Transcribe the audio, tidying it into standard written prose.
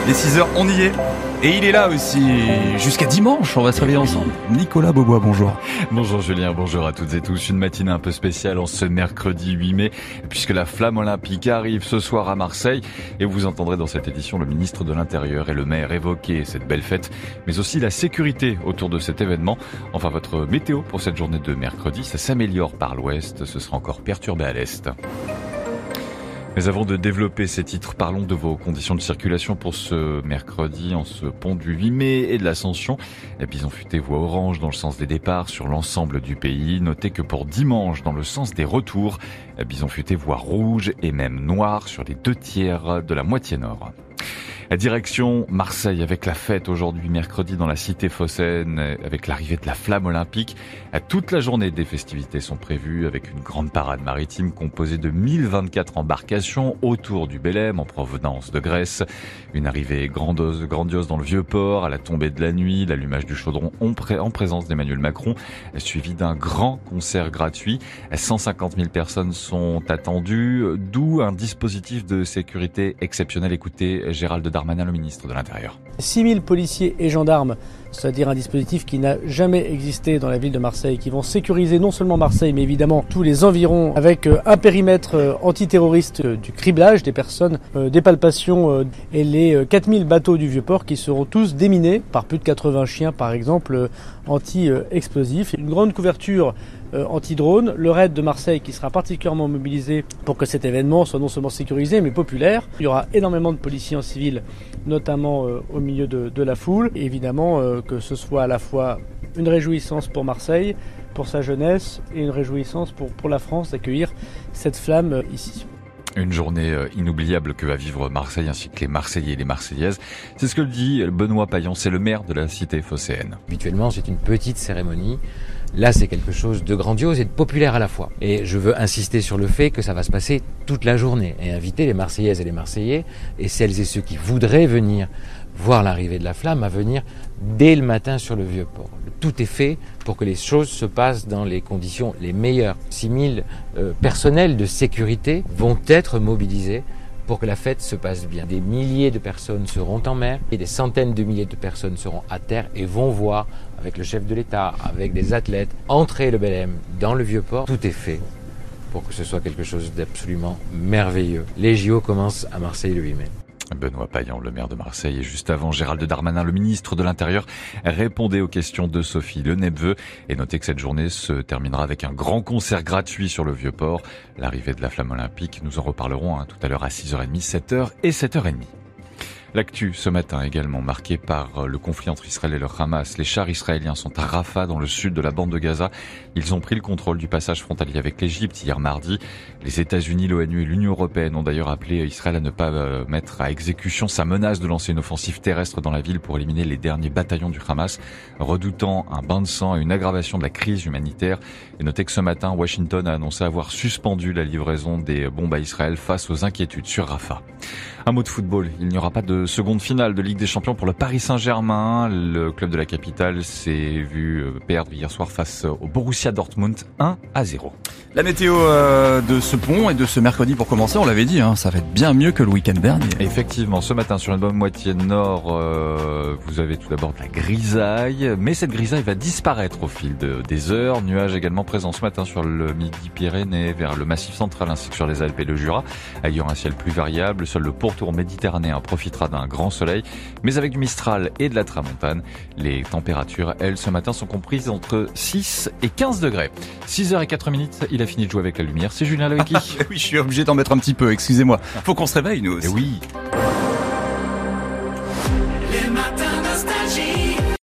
Les 6h, on y est. Et il est là aussi, jusqu'à dimanche, on va se réveiller ensemble. Nicolas Beaubois, bonjour. Bonjour Julien, bonjour à toutes et tous. Une matinée un peu spéciale en ce mercredi 8 mai, puisque la flamme olympique arrive ce soir à Marseille. Et vous entendrez dans cette édition le ministre de l'Intérieur et le maire évoquer cette belle fête, mais aussi la sécurité autour de cet événement. Enfin, votre météo pour cette journée de mercredi, ça s'améliore par l'ouest, ce sera encore perturbé à l'est. Mais avant de développer ces titres, parlons de vos conditions de circulation pour ce mercredi en ce pont du 8 mai et de l'Ascension. La Bison Futé voie orange dans le sens des départs sur l'ensemble du pays. Notez que pour dimanche, dans le sens des retours, la Bison Futé voie rouge et même noir sur les 2/3 de la moitié nord. La direction Marseille avec la fête aujourd'hui mercredi dans la cité phocéenne avec l'arrivée de la flamme olympique. Toute la journée des festivités sont prévues avec une grande parade maritime composée de 1024 embarcations autour du Bélème en provenance de Grèce. Une arrivée grandiose dans le Vieux-Port à la tombée de la nuit, l'allumage du chaudron en présence d'Emmanuel Macron, suivi d'un grand concert gratuit. 150 000 personnes sont attendues, d'où un dispositif de sécurité exceptionnel. Écoutez Gérald Darmanin, le ministre de l'Intérieur. 6 000 policiers et gendarmes, c'est-à-dire un dispositif qui n'a jamais existé dans la ville de Marseille, qui vont sécuriser non seulement Marseille, mais évidemment tous les environs, avec un périmètre antiterroriste, du criblage des personnes, des palpations et les 4 000 bateaux du Vieux-Port qui seront tous déminés par plus de 80 chiens, par exemple, anti-explosifs. Une grande couverture anti-drone, le raid de Marseille qui sera particulièrement mobilisé pour que cet événement soit non seulement sécurisé mais populaire. Il y aura énormément de policiers en civil, notamment au milieu de la foule. Et évidemment que ce soit à la fois une réjouissance pour Marseille, pour sa jeunesse et une réjouissance pour la France d'accueillir cette flamme ici. Une journée inoubliable que va vivre Marseille ainsi que les Marseillais et les Marseillaises. C'est ce que le dit Benoît Payan, c'est le maire de la cité phocéenne. Habituellement, c'est une petite cérémonie. Là, c'est quelque chose de grandiose et de populaire à la fois. Et je veux insister sur le fait que ça va se passer toute la journée et inviter les Marseillaises et les Marseillais et celles et ceux qui voudraient venir voir l'arrivée de la flamme à venir dès le matin sur le Vieux-Port. Tout est fait pour que les choses se passent dans les conditions les meilleures. 6 000 personnels de sécurité vont être mobilisés pour que la fête se passe bien. Des milliers de personnes seront en mer et des centaines de milliers de personnes seront à terre et vont voir, avec le chef de l'État, avec des athlètes, entrer le Bélème dans le Vieux-Port. Tout est fait pour que ce soit quelque chose d'absolument merveilleux. Les JO commencent à Marseille le 8 mai. Benoît Payan, le maire de Marseille, et juste avant, Gérald Darmanin, le ministre de l'Intérieur, répondait aux questions de Sophie Le Nepveu. Et notez que cette journée se terminera avec un grand concert gratuit sur le Vieux-Port. L'arrivée de la flamme olympique, nous en reparlerons tout à l'heure à 6h30, 7h et 7h30. L'actu ce matin également marquée par le conflit entre Israël et le Hamas. Les chars israéliens sont à Rafah dans le sud de la bande de Gaza. Ils ont pris le contrôle du passage frontalier avec l'Égypte hier mardi. Les États-Unis, l'ONU et l'Union européenne ont d'ailleurs appelé Israël à ne pas mettre à exécution sa menace de lancer une offensive terrestre dans la ville pour éliminer les derniers bataillons du Hamas, redoutant un bain de sang et une aggravation de la crise humanitaire. Et notez que ce matin, Washington a annoncé avoir suspendu la livraison des bombes à Israël face aux inquiétudes sur Rafah. Un mot de football, il n'y aura pas de seconde finale de Ligue des Champions pour le Paris Saint-Germain. Le club de la capitale s'est vu perdre hier soir face au Borussia Dortmund 1-0. La météo de ce pont et de ce mercredi pour commencer, on l'avait dit, ça va être bien mieux que le week-end dernier. Effectivement, ce matin sur une bonne moitié nord, vous avez tout d'abord de la grisaille, mais cette grisaille va disparaître au fil des heures. Nuages également présents ce matin sur le Midi-Pyrénées, vers le Massif central ainsi que sur les Alpes et le Jura, ayant un ciel plus variable. Seul le pourtour méditerranéen profitera d'un grand soleil, mais avec du Mistral et de la Tramontane. Les températures, elles, ce matin, sont comprises entre 6 et 15 degrés. 6h04, il a fini de jouer avec la lumière. C'est Julien Lecqui. Oui, je suis obligé d'en mettre un petit peu, excusez-moi. Faut qu'on se réveille, nous aussi. Et oui.